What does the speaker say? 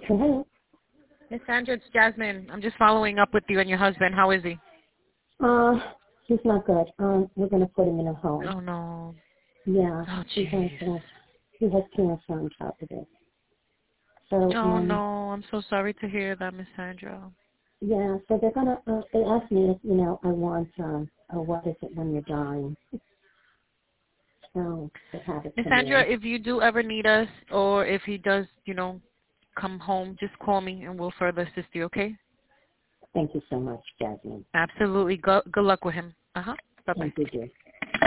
Hello. Miss Sandra, it's Jasmine. I'm just following up with you and your husband. How is he? He's not good. We're going to put him in a home. Oh, no. Yeah. Oh, He jeez. has cancer on top of it. So, Oh, no. I'm so sorry to hear that, Miss Sandra. yeah, so they're going to, they asked me if, I want, what is it when you're dying? So, they have it Miss come Sandra, in. if you do ever need us or if he does, come home, just call me and we'll further assist you, okay? Thank you so much, Jasmine. Absolutely. Good luck with him. Uh-huh. Bye-bye. Thank you, dear.